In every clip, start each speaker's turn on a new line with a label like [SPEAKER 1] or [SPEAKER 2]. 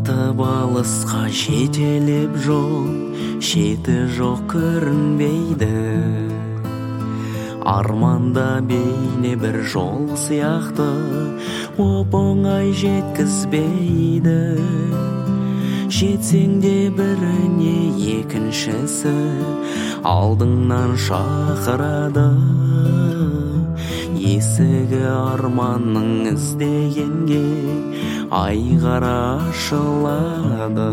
[SPEAKER 1] батып алысқа жетелеп жол, шеті жоқ көрінбейді. Арманда бейне бір жол сияқты, оп-оңай жеткізбейді. Жетсең де біріне екіншісі алдыңнан шақырады. Есігі арманның іздегенге айғара ашылады.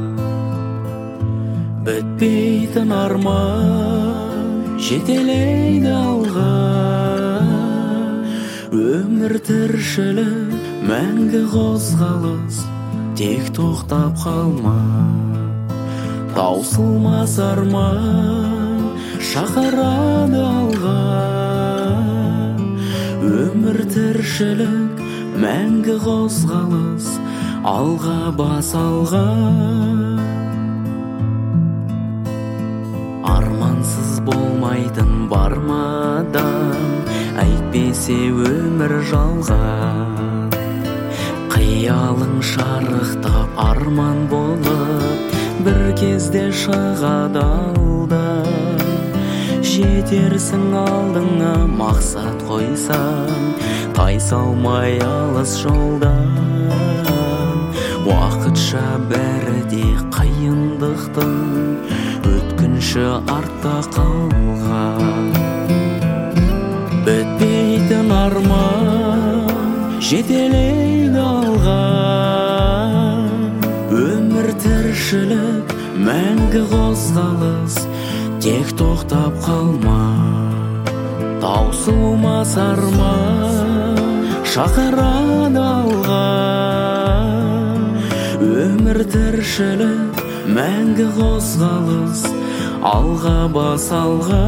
[SPEAKER 1] Бітпейтін арман жетелейді алға, өмір тіршілік мәңгі қозғалыс, тек тоқтап қалма. Таусылмас арман шақырады алға, өмір тіршілік мәңгі қозғалыс, алға бас алға. Армансыз болмайтын бар ма адам, әйтпесе өмір жалған. Қиялың шарықтап арман болып, бір кезде шығады алдан. Жетерсің алдыңа мақсат қойсаң, тайсалмай алыс жолдан. Уақытша бәрі де қиындықтың, өткінші артта қалған. Бітпейтін арман жетелейді алға, өмір тіршілік мәңгі қозғалыс, тек тоқтап қалма. Таусылмас арман шақырады алға, өмір тіршілік мәңгі қозғалыс, алға бас алға.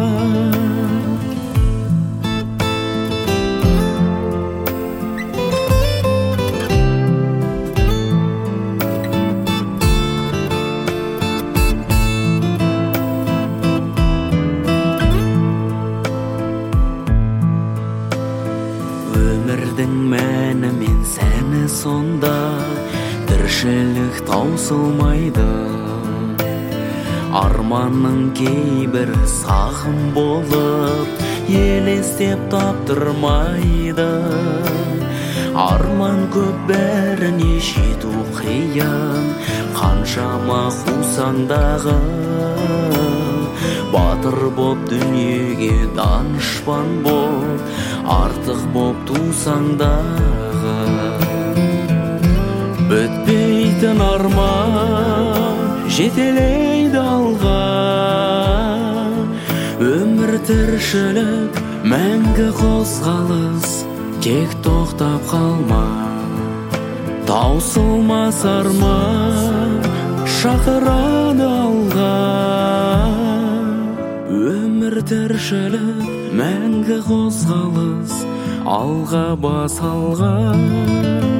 [SPEAKER 1] Өмірдің мәні мен сәні сонда, тіршілік таусылмайды. Арманның кейбір сағым болып, елестеп таптырмайды. Арман көп бәріне жету қиын, қаншама қусаң дағы. Батыр боп дүниеге данышпан боп, артық боп тусаң дағы. Бітпейтін арман жетелейді алға, өмір тіршілік мәңгі қозғалыс, тек тоқтап қалма. Таусылмас арман шақырады алға, өмір тіршілік мәңгі қозғалыс, алға бас алға.